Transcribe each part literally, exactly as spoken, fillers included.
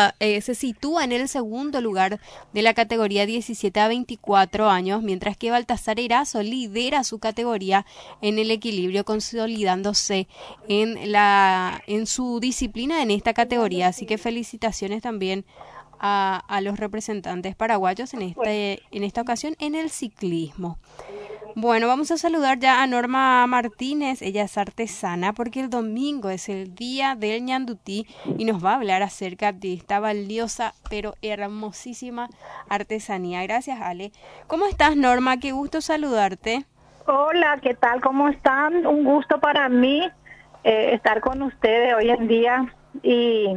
ocupa, eh, se sitúa en el segundo lugar de la categoría diecisiete a veinticuatro años, mientras que Baltasar Erazo lidera su categoría en el equilibrio, consolidándose en la en su disciplina en esta categoría. Así que felicitaciones también a, a los representantes paraguayos en este en esta ocasión en el ciclismo. Bueno, vamos a saludar ya a Norma Martínez. Ella es artesana porque el domingo es el día del ñandutí y nos va a hablar acerca de esta valiosa pero hermosísima artesanía. Gracias, Ale. ¿Cómo estás, Norma? Qué gusto saludarte. Hola, ¿qué tal? ¿Cómo están? Un gusto para mí eh, estar con ustedes hoy en día y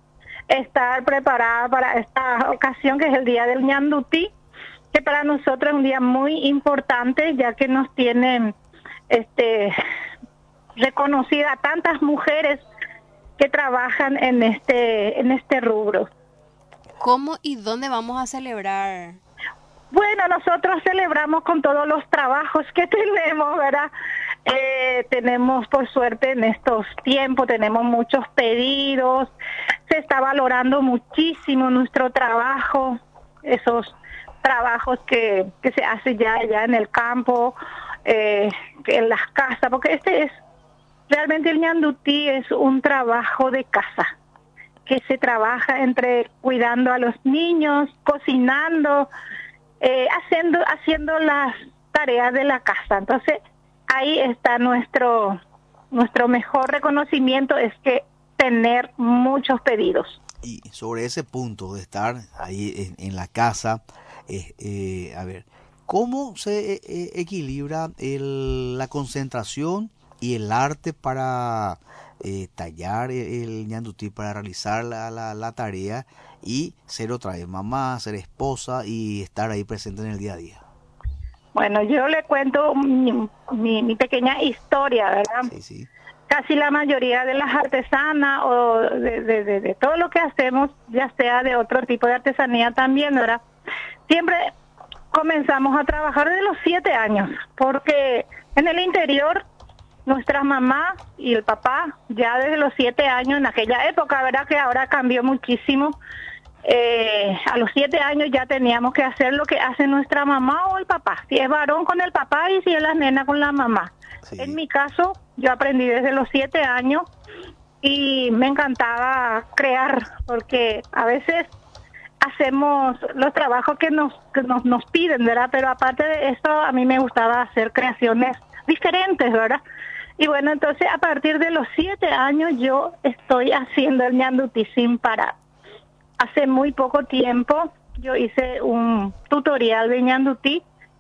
estar preparada para esta ocasión que es el día del ñandutí, que para nosotros es un día muy importante, ya que nos tienen este reconocida tantas mujeres que trabajan en este en este rubro. ¿Cómo y dónde vamos a celebrar? Bueno, nosotros celebramos con todos los trabajos que tenemos, ¿verdad? Eh, tenemos, por suerte, en estos tiempos, tenemos muchos pedidos, se está valorando muchísimo nuestro trabajo, esos trabajos que, que se hace ya, ya en el campo, eh, en las casas, porque este es, realmente el ñandutí es un trabajo de casa, que se trabaja entre cuidando a los niños, cocinando, eh, haciendo, haciendo las tareas de la casa. Entonces, ahí está nuestro, nuestro mejor reconocimiento, es que tener muchos pedidos. Y sobre ese punto de estar ahí en, en la casa, eh, eh, a ver, ¿cómo se eh, equilibra el, la concentración y el arte para eh, tallar el, el ñandutí, para realizar la, la, la tarea y ser otra vez mamá, ser esposa y estar ahí presente en el día a día? Bueno, yo le cuento mi, mi, mi pequeña historia, ¿verdad? Sí, sí. Casi la mayoría de las artesanas o de, de, de, de todo lo que hacemos, ya sea de otro tipo de artesanía también, ¿verdad? Siempre comenzamos a trabajar desde los siete años, porque en el interior nuestras mamás y el papá ya desde los siete años, en aquella época, ¿verdad? Que ahora cambió muchísimo. Eh, a los siete años ya teníamos que hacer lo que hace nuestra mamá o el papá, si es varón con el papá y si es la nena con la mamá. Sí. En mi caso, yo aprendí desde los siete años y me encantaba crear, porque a veces hacemos los trabajos que nos, que nos, nos piden, ¿verdad? Pero aparte de eso, a mí me gustaba hacer creaciones diferentes, ¿verdad? Y bueno, entonces a partir de los siete años yo estoy haciendo el ñandutí sin parar. Hace muy poco tiempo yo hice un tutorial de ñandutí,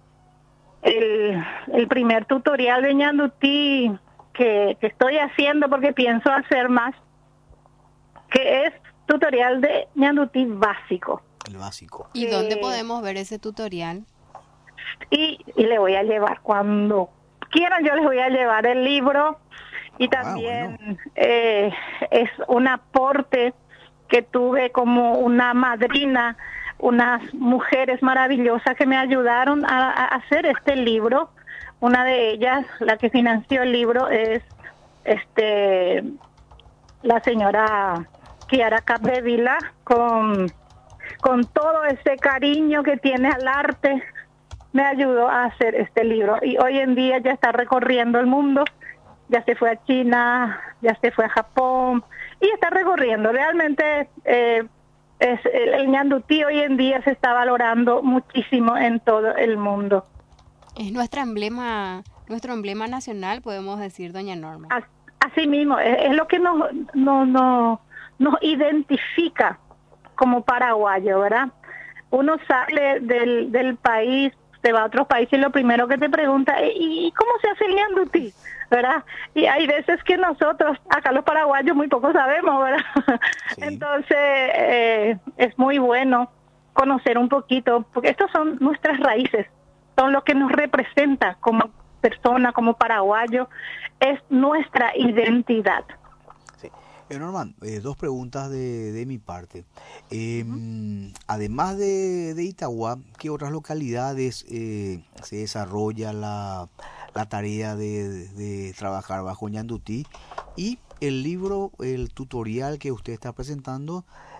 el, el primer tutorial de ñandutí que, que estoy haciendo porque pienso hacer más, que es tutorial de ñandutí básico. El básico. ¿Y eh, dónde podemos ver ese tutorial? Y, y le voy a llevar cuando quieran, yo les voy a llevar el libro y también ah, bueno. eh, es un aporte que tuve como una madrina, unas mujeres maravillosas que me ayudaron a, a hacer este libro. Una de ellas, la que financió el libro, es este la señora Kiara Capdevila, con, con todo ese cariño que tiene al arte, me ayudó a hacer este libro. Y hoy en día ya está recorriendo el mundo, ya se fue a China, ya se fue a Japón, y está recorriendo. Realmente eh, es, el, el ñandutí hoy en día se está valorando muchísimo en todo el mundo. Es nuestro emblema, nuestro emblema nacional, podemos decir, doña Norma. As, así mismo, es, es lo que nos, nos, nos, nos identifica como paraguayo, ¿verdad? Uno sale del, del país, se va a otros países y lo primero que te pregunta es, ¿y cómo se hace el ñandutí? ¿Verdad? Y hay veces que nosotros, acá los paraguayos, muy poco sabemos, ¿verdad? Sí. Entonces, eh, es muy bueno conocer un poquito, porque estos son nuestras raíces, son lo que nos representa como persona, como paraguayo, es nuestra identidad. Sí. Eh, Norman, eh, dos preguntas de, de mi parte. Eh, uh-huh. Además de, de Itagua, ¿qué otras localidades eh, se desarrolla la... la tarea de, de, de trabajar bajo ñandutí? Y el libro, el tutorial que usted está presentando,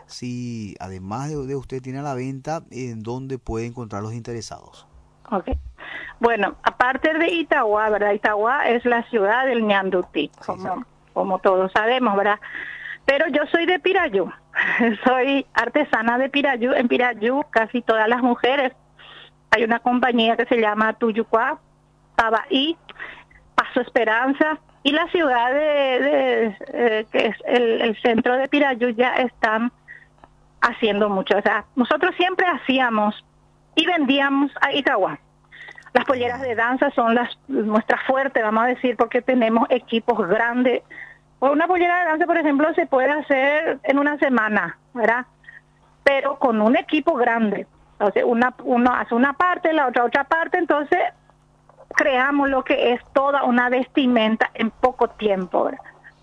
si además de, de usted tiene a la venta, en dónde puede encontrar los interesados. Ok. Bueno, aparte de Itagua, ¿verdad? Itagua es la ciudad del ñandutí, Sí, como, sí. como todos sabemos, ¿verdad? Pero yo soy de Pirayú, soy artesana de Pirayú. En Pirayú casi todas las mujeres, hay una compañía que se llama Tuyucuá, Tabaí, Paso Esperanza, y la ciudad de, de eh, que es el, el centro de Pirayú ya están haciendo mucho. O sea, nosotros siempre hacíamos y vendíamos a Itagua. Las polleras de danza son las nuestras fuertes, vamos a decir, porque tenemos equipos grandes. Una pollera de danza, por ejemplo, se puede hacer en una semana, ¿verdad? Pero con un equipo grande. Entonces, una, uno hace una parte, la otra otra parte, entonces creamos lo que es toda una vestimenta en poco tiempo, ¿verdad?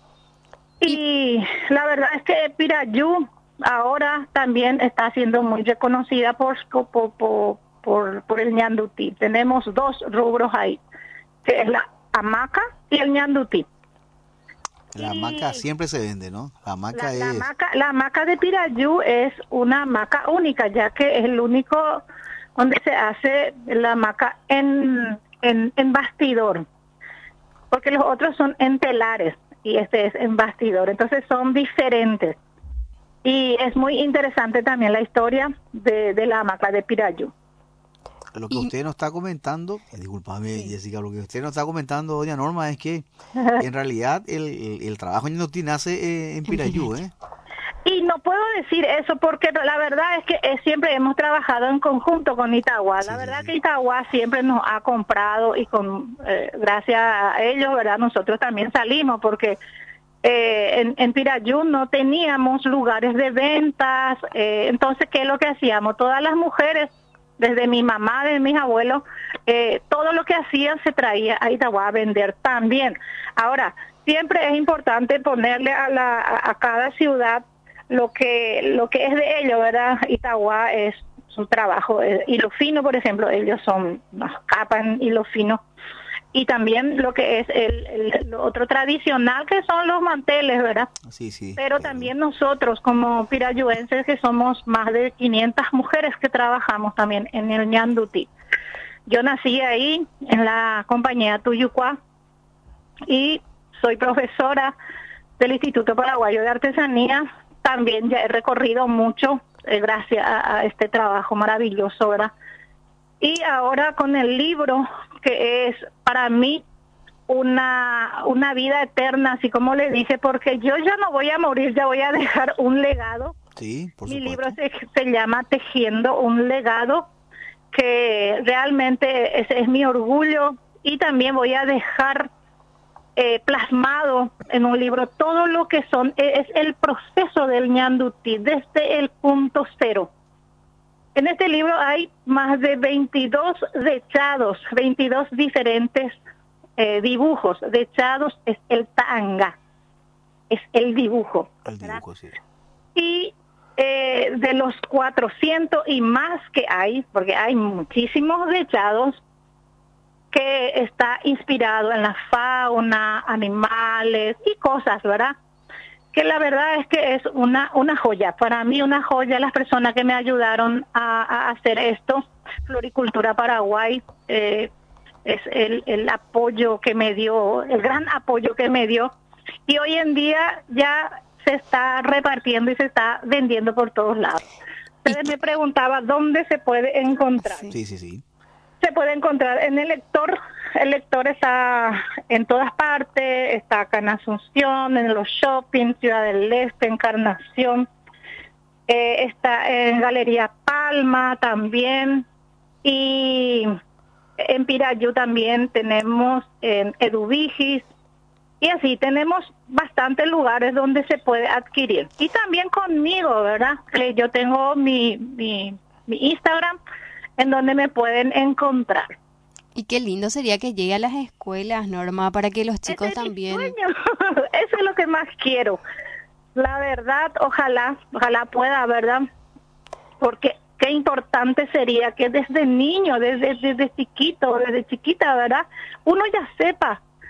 Y la verdad es que Pirayú ahora también está siendo muy reconocida por por, por, por, por el ñandutí. Tenemos dos rubros ahí, que es la hamaca y el ñandutí. La Y hamaca siempre se vende, ¿no? La hamaca La, la, es... hamaca, la hamaca de Pirayú es una hamaca única, ya que es el único donde se hace la hamaca en, en, en bastidor, porque los otros son en telares y este es en bastidor, entonces son diferentes. Y es muy interesante también la historia de, de la hamaca de Pirayú. Lo que Y- usted nos está comentando, eh, discúlpame, Sí. Jessica, lo que usted nos está comentando, doña Norma, es que en realidad el, el, el trabajo en Ñandutí nace eh, en Pirayú, ¿eh? Y no puedo decir eso porque la verdad es que eh, siempre hemos trabajado en conjunto con Itagua. Sí, La sí, verdad sí. que Itagua siempre nos ha comprado y con eh, gracias a ellos, ¿verdad? Nosotros también salimos porque eh, en, en Pirayú no teníamos lugares de ventas. Eh, entonces, ¿qué es lo que hacíamos? Todas las mujeres, desde mi mamá, desde mis abuelos, eh, todo lo que hacían se traía a Itagua a vender también. Ahora, siempre es importante ponerle a, la, a, a cada ciudad lo que lo que es de ellos, ¿verdad? Itagua es su trabajo, eh, hilo fino, por ejemplo, ellos son nos capan hilo fino, y también lo que es el, el lo otro tradicional que son los manteles, ¿verdad? Sí, sí. Pero eh, también nosotros como pirayuenses, que somos más de quinientas mujeres que trabajamos también en el ñandutí. Yo nací ahí en la compañía Tuyucuá y soy profesora del Instituto Paraguayo de Artesanía. También ya he recorrido mucho eh, gracias a, a este trabajo maravilloso, ¿verdad? Y ahora con el libro, que es para mí una, una vida eterna, así como le dije, porque yo ya no voy a morir, ya voy a dejar un legado. sí, por Mi supuesto. libro se, se llama Tejiendo un legado, que realmente ese es mi orgullo, y también voy a dejar eh, plasmado en un libro todo lo que son es el proceso del ñandutí desde el punto cero. En este libro hay más de veintidós dechados, veintidós diferentes eh, dibujos. Dechados es el tanga, es el dibujo, El ¿verdad? dibujo, sí. Y eh, de los cuatrocientos y más que hay, porque hay muchísimos dechados, que está inspirado en la fauna, animales y cosas, ¿verdad? Que la verdad es que es una una joya, para mí una joya. Las personas que me ayudaron a, a hacer esto, Floricultura Paraguay, eh, es el, el apoyo que me dio, el gran apoyo que me dio, y hoy en día ya se está repartiendo y se está vendiendo por todos lados. Ustedes me preguntaban dónde se puede encontrar. Sí. Sí, sí, sí. Se puede encontrar en el lector. El lector está en todas partes, está acá en Asunción, en los shopping, Ciudad del Este, Encarnación, eh, está en Galería Palma también, y en Pirayú también tenemos en Eduvigis, y así tenemos bastantes lugares donde se puede adquirir. Y también conmigo, ¿verdad? Eh, yo tengo mi, mi, mi Instagram, en donde me pueden encontrar. Y qué lindo sería que llegue a las escuelas, Norma, para que los chicos Ese es mi también... sueño. Eso es lo que más quiero. La verdad, ojalá, ojalá pueda, ¿verdad? Porque qué importante sería que desde niño, desde, desde chiquito, desde chiquita, ¿verdad? Uno ya sepa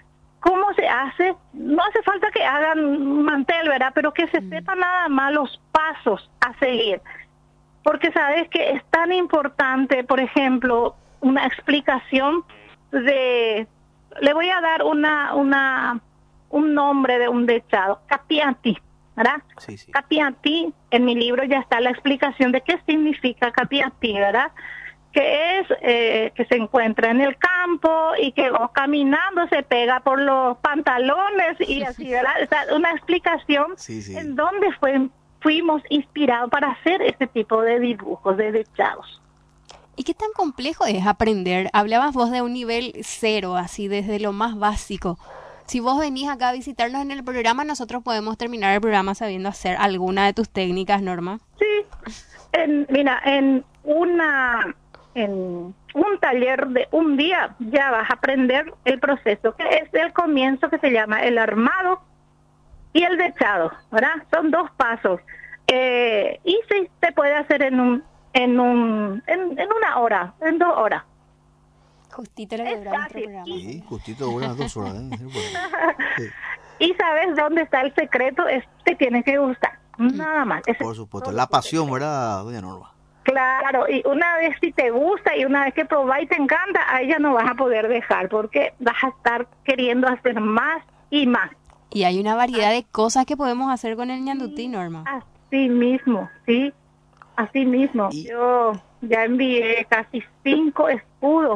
cómo se hace. No hace falta que hagan mantel, ¿verdad? Pero que se Mm. sepan nada más los pasos a seguir. Porque sabes que es tan importante, por ejemplo, una explicación de... Le voy a dar una una un nombre de un dechado, capianti, ¿verdad? Sí, sí. Capianti, en mi libro ya está la explicación de qué significa capianti, ¿verdad? Que es eh, que se encuentra en el campo y que o caminando se pega por los pantalones y así, ¿verdad? O sea, una explicación Sí, sí. en dónde fue, fuimos inspirados para hacer este tipo de dibujos, de dechados. ¿Y qué tan complejo es aprender? Hablabas vos de un nivel cero, así desde lo más básico. Si vos venís acá a visitarnos en el programa, nosotros podemos terminar el programa sabiendo hacer alguna de tus técnicas, Norma. Sí, en, mira, en una en un taller de un día ya vas a aprender el proceso, que es el comienzo, que se llama el armado y el dechado, ¿verdad? Son dos pasos. Eh, y sí, se puede hacer en un en un en, en una hora, en dos horas. Justito lo que Es dura nuestro fácil. programa. Sí, justito buenas dos horas. ¿eh? Sí, bueno. Sí, Y sabes dónde está el secreto, es te tiene que gustar, nada más. Ese por es supuesto. todo La lo que pasión, te- ¿verdad, doña Norma? Claro, y una vez si te gusta y una vez que probás y te encanta, ahí ya no vas a poder dejar, porque vas a estar queriendo hacer más y más. Y hay una variedad de cosas que podemos hacer con el ñandutí, Norma. Así mismo, sí, así mismo. Y- Yo ya envié casi cinco escudos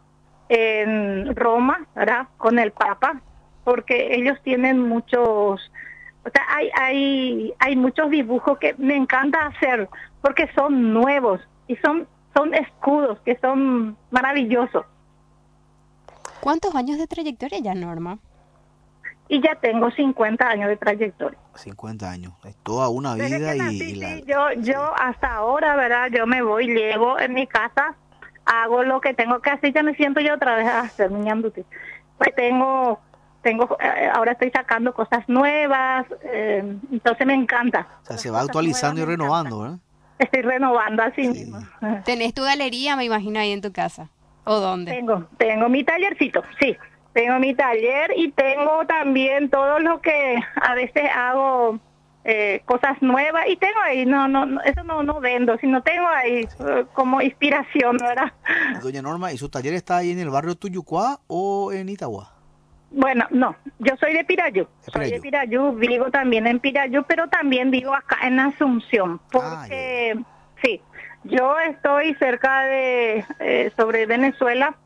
en Roma, ¿verdad? Con el Papa, porque ellos tienen muchos, o sea, hay hay hay muchos dibujos que me encanta hacer porque son nuevos y son son escudos que son maravillosos. ¿Cuántos años de trayectoria ya, Norma? Y ya tengo cincuenta años de trayectoria. cincuenta años. Es toda una Desde vida que y, nací, y la... sí, yo, yo hasta ahora, ¿verdad? Yo me voy, llego en mi casa, hago lo que tengo que hacer, ya me siento yo otra vez a hacer mi ñandutí. Pues tengo, tengo, eh, ahora estoy sacando cosas nuevas, eh, entonces me encanta. O sea, Las se va cosas actualizando y nuevas me renovando, encantan. ¿verdad? Estoy renovando así Sí. mismo. ¿Tenés tu galería, me imagino, ahí en tu casa? ¿O dónde? Tengo, tengo mi tallercito, sí. Tengo mi taller y tengo también todo lo que a veces hago eh, cosas nuevas y tengo ahí, no, no, no, eso no, no vendo, sino tengo ahí eh, como inspiración, ¿verdad? Doña Norma, ¿y su taller está ahí en el barrio Tuyucuá o en Itagua? Bueno, no, yo soy de Pirayú, De soy de Pirayú. Pirayú, vivo también en Pirayú, pero también vivo acá en Asunción, Ah, porque sí, yo estoy cerca de, eh, sobre Venezuela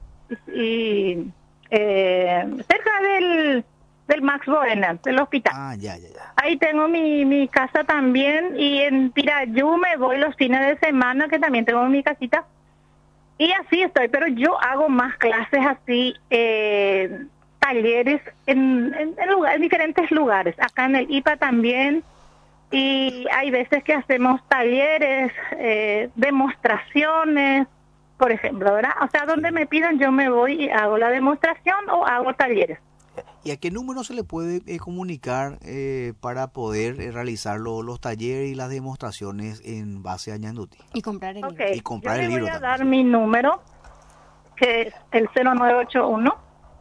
y eh, cerca del, del Max Boena, del hospital. Ah, ya, ya, ya. Ahí tengo mi, mi casa también y en Pirayú me voy los fines de semana, que también tengo mi casita. Y así estoy, pero yo hago más clases así, eh, talleres en, en, en, lugar, en diferentes lugares. Acá en el I P A también. Y hay veces que hacemos talleres, eh, demostraciones, por ejemplo, ¿verdad? O sea, donde Sí. me pidan yo me voy y hago la demostración o hago talleres. ¿Y a qué número se le puede eh, comunicar eh, para poder eh, realizar lo- los talleres y las demostraciones en base a ñandutí? Y comprar el Ok, libro. Y comprar yo el le libro voy a también, dar sí. mi número, que es el cero nueve ocho uno,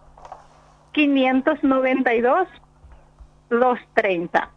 quinientos noventa y dos, doscientos treinta.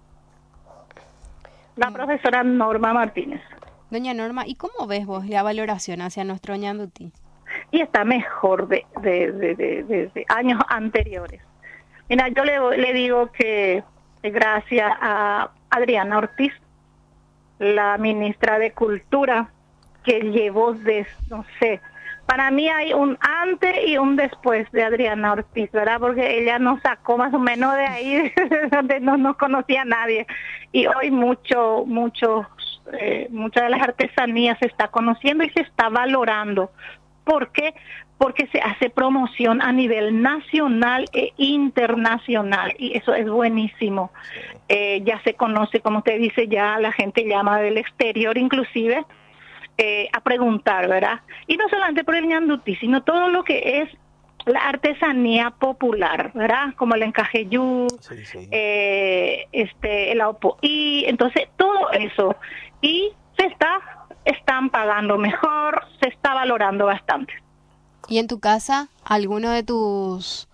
La profesora Norma Martínez. Doña Norma, ¿y cómo ves vos la valoración hacia nuestro ñandutí? Y está mejor de, de, de, de, de- de años anteriores. Mira, yo le, le digo que gracias a Adriana Ortiz, la ministra de Cultura, que llevó de, no sé, para mí hay un antes y un después de Adriana Ortiz, ¿verdad? Porque ella nos sacó más o menos de ahí, donde no nos conocía nadie. Y hoy mucho, mucho, eh, muchas de las artesanías se está conociendo y se está valorando. ¿Por qué? Porque se hace promoción a nivel nacional e internacional y eso es buenísimo. Eh, ya se conoce, como usted dice, ya la gente llama del exterior inclusive eh, a preguntar, ¿verdad? Y no solamente por el ñandutí, sino todo lo que es la artesanía popular, ¿verdad? Como el encajeyú, Sí, sí. eh, este, el aupoí, entonces todo eso. Y se está, están pagando mejor, se está valorando bastante. ¿Y en tu casa, alguno de tus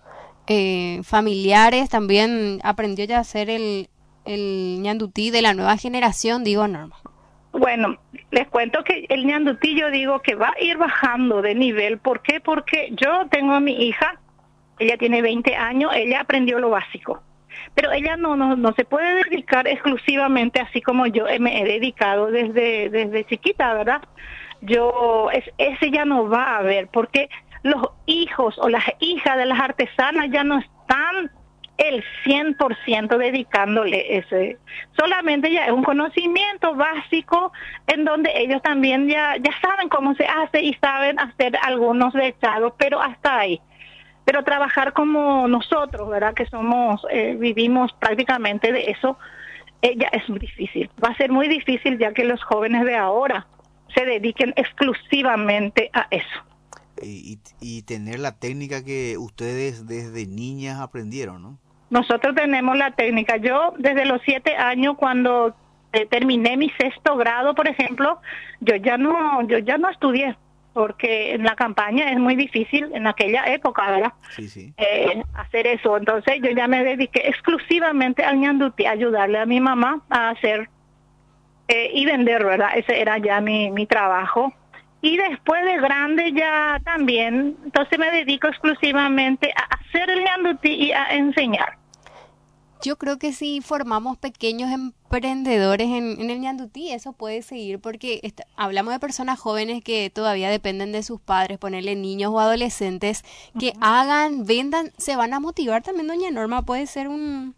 eh, familiares, también aprendió ya a hacer el, el ñandutí de la nueva generación, digo, Norma. Bueno, les cuento que el ñandutí yo digo que va a ir bajando de nivel. ¿Por qué? Porque yo tengo a mi hija, ella tiene veinte años, ella aprendió lo básico. Pero ella no, no no se puede dedicar exclusivamente así como yo me he dedicado desde desde chiquita, ¿verdad? Yo, es, ese ya no va a haber, porque los hijos o las hijas de las artesanas ya no están el cien por ciento dedicándole ese. Solamente ya es un conocimiento básico en donde ellos también ya, ya saben cómo se hace y saben hacer algunos detalles, pero hasta ahí. Pero trabajar como nosotros, ¿verdad? Que somos, eh, vivimos prácticamente de eso, eh, ya es muy difícil. Va a ser muy difícil ya que los jóvenes de ahora se dediquen exclusivamente a eso. Y, y tener la técnica que ustedes desde niñas aprendieron, ¿no? Nosotros tenemos la técnica. Yo desde los siete años, cuando eh, terminé mi sexto grado, por ejemplo, yo ya no, yo ya no estudié, porque en la campaña es muy difícil en aquella época, ¿verdad? Sí, sí. Eh, hacer eso. Entonces yo ya me dediqué exclusivamente al ñandutí, a ayudarle a mi mamá a hacer eh, y vender, ¿verdad? Ese era ya mi, mi trabajo. Y después de grande ya también, entonces me dedico exclusivamente a hacer el ñandutí y a enseñar. Yo creo que si formamos pequeños emprendedores en, en el ñandutí, eso puede seguir, porque est- hablamos de personas jóvenes que todavía dependen de sus padres, ponerle niños o adolescentes, que uh-huh. hagan, vendan, se van a motivar también, doña Norma, puede ser un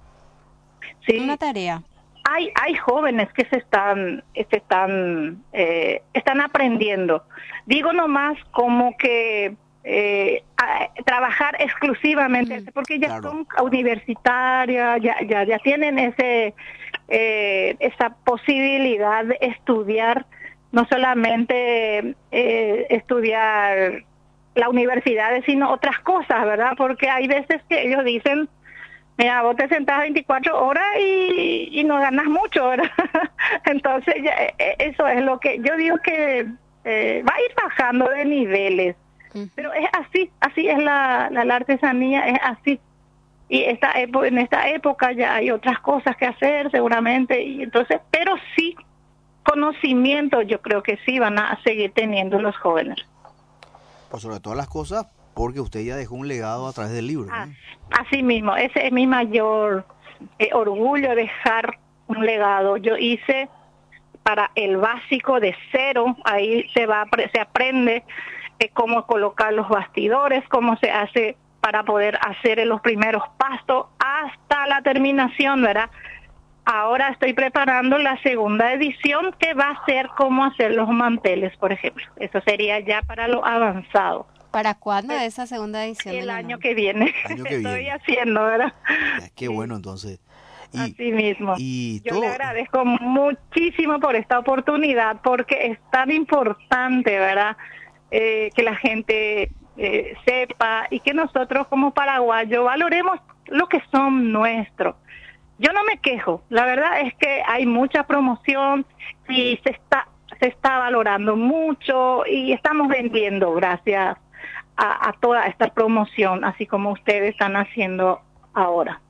sí. una tarea. Hay hay jóvenes que se están se están eh, están aprendiendo. Digo nomás como que eh, a, trabajar exclusivamente, mm, porque ya claro. son universitarias, ya ya ya tienen ese eh, esa posibilidad de estudiar, no solamente eh, estudiar la universidad, sino otras cosas, ¿verdad? Porque hay veces que ellos dicen, mira, vos te sentás veinticuatro horas y, y no ganas mucho, ¿verdad? Entonces, ya, eso es lo que yo digo que eh, va a ir bajando de niveles. Uh-huh. Pero es así, así es la, la, la artesanía, es así. Y esta epo- en esta época ya hay otras cosas que hacer, seguramente. Y entonces, pero sí, conocimiento yo creo que sí van a seguir teniendo los jóvenes. Pues sobre todas las cosas, porque usted ya dejó un legado a través del libro, ¿no? Ah, así mismo, ese es mi mayor eh, orgullo, dejar un legado. Yo hice para el básico de cero, ahí se va se aprende eh, cómo colocar los bastidores, cómo se hace para poder hacer los primeros pasos hasta la terminación, ¿verdad? Ahora estoy preparando la segunda edición, que va a ser cómo hacer los manteles, por ejemplo. Eso sería ya para lo avanzado. ¿Para cuándo es esa segunda edición? El año que viene. El año que Estoy viene. haciendo, ¿verdad? Ya, qué bueno, entonces. Y, Así mismo. Y Yo todo... le agradezco muchísimo por esta oportunidad, porque es tan importante, ¿verdad? Eh, que la gente eh, sepa y que nosotros como paraguayos valoremos lo que son nuestros. Yo no me quejo, la verdad es que hay mucha promoción y se está se está valorando mucho y estamos vendiendo gracias a, a toda esta promoción, así como ustedes están haciendo ahora.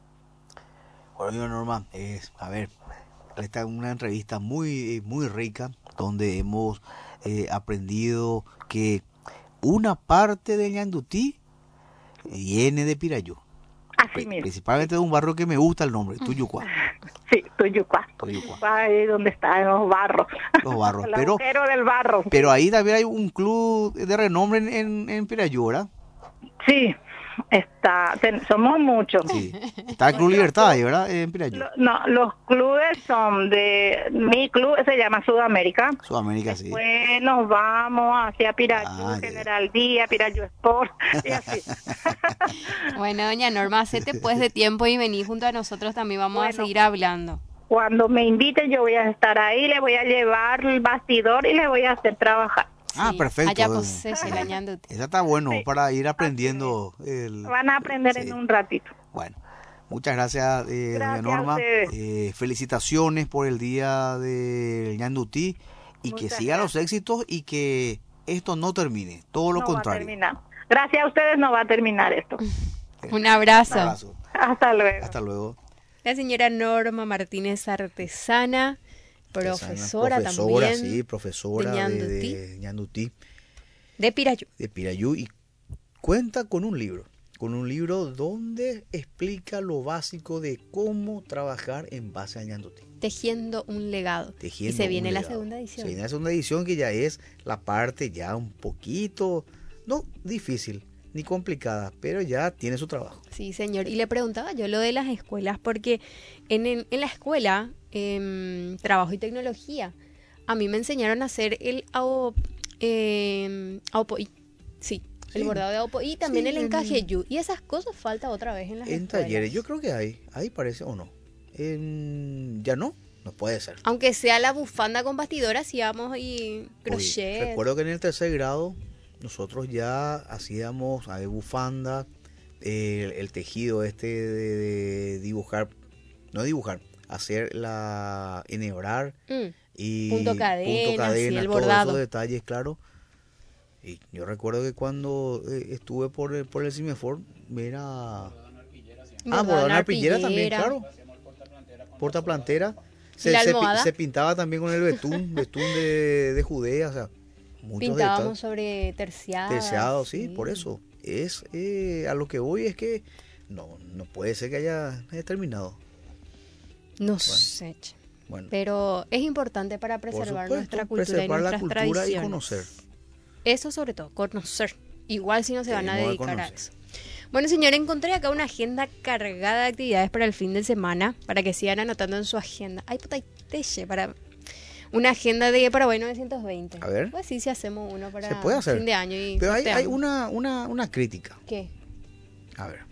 Bueno, Norma, es, a ver, esta es una entrevista muy muy rica donde hemos eh, aprendido que una parte del ñandutí viene de Pirayú. Así mismo. Principalmente de un barrio que me gusta el nombre, Tuyucuá. Sí, Tuyucuá. Tuyucuá. Ahí donde están los barros. Los barros. El pero, agujero del barro. Pero ahí también hay un club de renombre en, en, en Pirayú, ¿verdad? Sí, está, ten, somos muchos. Sí. Está el Club Libertad ahí, ¿verdad? En Pirayú. Lo, no, los clubes son de, mi club se llama Sudamérica. Sudamérica, sí. Después nos vamos hacia Pirayú, ah, General Día, Pirayú Sport, y así. Bueno, doña Norma, hacete pues de tiempo y vení junto a nosotros, también vamos bueno, a seguir hablando. Cuando me inviten yo voy a estar ahí, le voy a llevar el bastidor y le voy a hacer trabajar. Ah, sí, perfecto. Allá pues, eso, esa está bueno, sí, para ir aprendiendo. El, van a aprender sí. en un ratito. Bueno, muchas gracias, eh, gracias doña Norma. Eh, felicitaciones por el día del ñandutí y muchas que sigan gracias. Los éxitos y que esto no termine, todo lo no contrario. Va a terminar. Gracias a ustedes no va a terminar esto. Un abrazo. Un abrazo. Hasta luego. Hasta luego. La señora Norma Martínez, artesana, profesora, profesora también. Sí, profesora de de, Ñandutí. de Ñandutí, De Pirayú. de Pirayú, y cuenta con un libro, con un libro donde explica lo básico de cómo trabajar en base a Ñandutí. Tejiendo un legado. Tejiendo y se viene un la legado. segunda edición. Se viene la segunda edición, que ya es la parte ya un poquito, no difícil ni complicada, pero ya tiene su trabajo. Sí, señor. Y le preguntaba yo lo de las escuelas, porque en, el- en la escuela, em, trabajo y tecnología, a mí me enseñaron a hacer el ao, em, aopoí. Sí, el Sí. bordado de aopoí y también Sí, el en- encaje yu. Y esas cosas falta otra vez en las En escuelas. talleres, yo creo que hay, ahí parece o no. En- ya no, no puede ser. Aunque sea la bufanda con bastidora, si vamos y crochet. Oye, recuerdo que en el tercer grado nosotros ya hacíamos a ver, bufanda, el, el tejido este de, de dibujar, no dibujar, hacer la enhebrar Mm, y Punto cadena, punto cadena, sí, el todos bordado. esos detalles, claro. Y yo recuerdo que cuando eh, estuve por el, por el Cimefor, era... Ah, bordado bordado en en arpillera también, arpillera. claro. Portaplantera. Se, la se, pi- almohada. se pintaba también con el betún, betún de, de Judea, o sea, muchos Pintábamos detalles. sobre terciadas. Terciado, sí, por eso. Es eh, a lo que voy es que no, no puede ser que haya, haya terminado. No sé, che. Bueno, Pero es importante para por preservar supuesto, nuestra cultura preservar y la nuestras cultura y tradiciones. conocer. Eso sobre todo, conocer. Igual si no se van a Tenemos que dedicar a conocer. eso. Bueno, señor, encontré acá una agenda cargada de actividades para el fin de semana, para que sigan anotando en su agenda. Ay, puta, teche, para una agenda de Paraguay novecientos veinte. A ver. Pues sí, si hacemos uno para Se puede hacer. fin de año. Y Pero hay, hay sorteamos. una, una, una crítica. ¿Qué? A ver.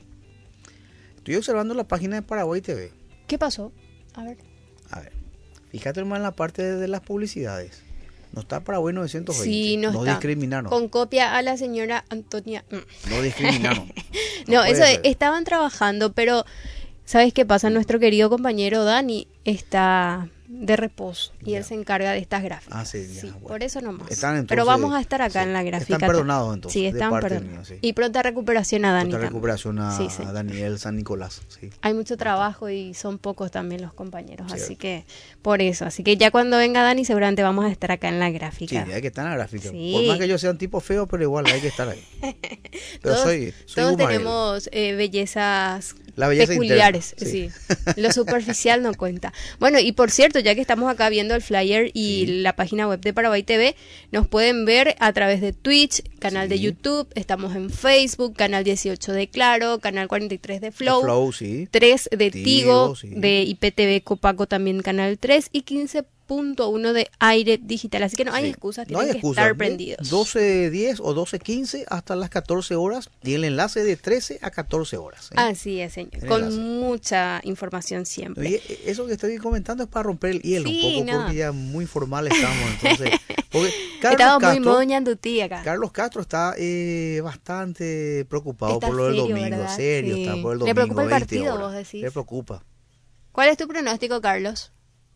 Estoy observando la página de Paraguay T V. ¿Qué pasó? A ver. A ver. Fíjate hermano en la parte de, de las publicidades. No está Paraguay novecientos veinte. Sí, no no está. discriminaron. Con copia a la señora Antonia. Mm. No discriminaron. No, puede eso ser. estaban trabajando, pero ¿sabes qué pasa? Nuestro querido compañero Dani está de reposo y Ya. él se encarga de estas gráficas. Ah, sí, ya, bueno. Por eso nomás. Están entonces- pero vamos a estar acá sí, en la gráfica. están perdonados, entonces, Sí, de están parte perdonados. mía, sí. Y pronta recuperación a Dani. Otra también. recuperación a, Sí, sí. a Daniel San Nicolás. Sí. Hay mucho trabajo y son pocos también los compañeros, Cierto. así que por eso. Así que ya cuando venga Dani seguramente vamos a estar acá en la Sí, gráfica. hay que estar en la gráfica. Sí. Por más que yo sea un tipo feo, pero igual hay que estar ahí. Pero todos soy, soy todos Gumael. tenemos eh, bellezas La belleza peculiares, interna, sí. sí. Lo superficial no cuenta. Bueno, y por cierto, ya que estamos acá viendo el flyer y Sí. la página web de Paraguay T V, nos pueden ver a través de Twitch, canal de Sí. YouTube, estamos en Facebook, canal dieciocho de Claro, canal cuarenta y tres de Flow, Flow, sí. tres de Tigo, Tigo, sí. de I P T V Copaco también canal tres y quince punto uno de Aire Digital. Así que no hay Sí. excusas, No tienen hay que excusa. estar De prendidos. doce diez o doce quince hasta las catorce horas y el enlace de trece a catorce horas. ¿eh? Así es, señor. El Con enlace. mucha información siempre. Oye, eso que estoy comentando es para romper el hielo Sí, un poco no. porque ya muy formal estamos. Entonces, porque Carlos Estamos muy Castro, modo ñandutí acá. Carlos Castro está eh, bastante preocupado Está por lo del serio, domingo. ¿verdad? Serio, Sí. está por el Le domingo. preocupa el veinte partido, horas. vos decís. Le preocupa. ¿Cuál es tu pronóstico, Carlos?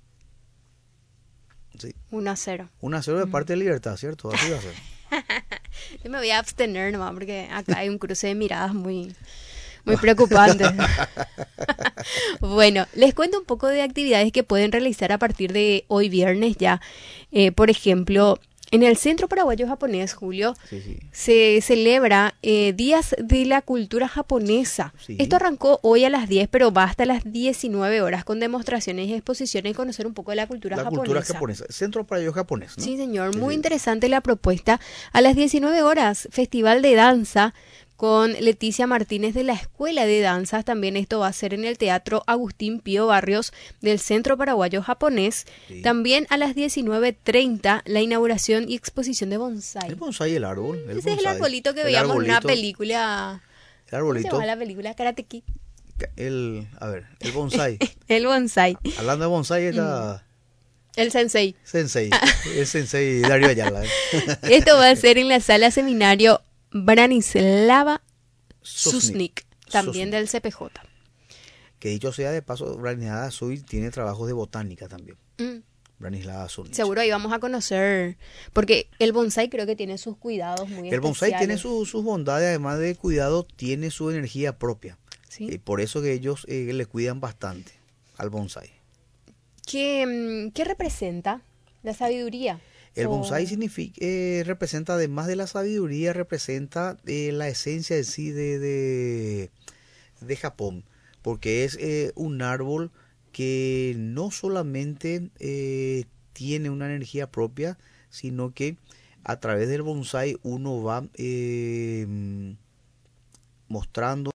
Sí. uno a cero. Un a cero de parte de Libertad, ¿cierto? Así va a ser. Yo me voy a abstener nomás porque acá hay un cruce de miradas muy, muy preocupante. Bueno, les cuento un poco de actividades que pueden realizar a partir de hoy viernes ya. Eh, por ejemplo, en el Centro Paraguayo Japonés, Julio, Sí, sí. se celebra eh, Días de la Cultura Japonesa. Sí. Esto arrancó hoy a las diez, pero va hasta las diecinueve horas con demostraciones y exposiciones y conocer un poco de la cultura La japonesa. cultura japonesa. Centro para ellos japonés, ¿no? Sí, señor. Sí, Muy sí. interesante la propuesta. A las diecinueve horas, Festival de Danza con Leticia Martínez de la Escuela de Danzas. También esto va a ser en el Teatro Agustín Pío Barrios del Centro Paraguayo Japonés. Sí. También a las diecinueve treinta, la inauguración y exposición de bonsai. El bonsai, el árbol. El Ese es el bonsai. arbolito que El veíamos en una arbolito, película. El ¿Cómo se arbolito. llama la película? Karate Kid. El, a ver, el bonsai. El bonsai. Hablando de bonsai, está El sensei. Sensei. El Sensei Darío Ayala. ¿eh? Esto va a ser en la sala seminario Branislava Susnik, también Susnik. del C P J. Que dicho sea de paso, Branislava Susnik tiene trabajos de botánica también. Mm. Branislava Sunichi. Seguro ahí vamos a conocer, porque el bonsái creo que tiene sus cuidados muy El bonsái especiales. tiene su- sus bondades, además de cuidado, tiene su energía propia. ¿Sí? Eh, por eso que ellos eh, le cuidan bastante al bonsái. ¿Qué, mm, qué representa la sabiduría? El O- bonsái significa, eh, representa, además de la sabiduría, representa eh, la esencia en sí de, de, de Japón, porque es eh, un árbol que no solamente eh, tiene una energía propia, sino que a través del bonsái uno va eh, mostrando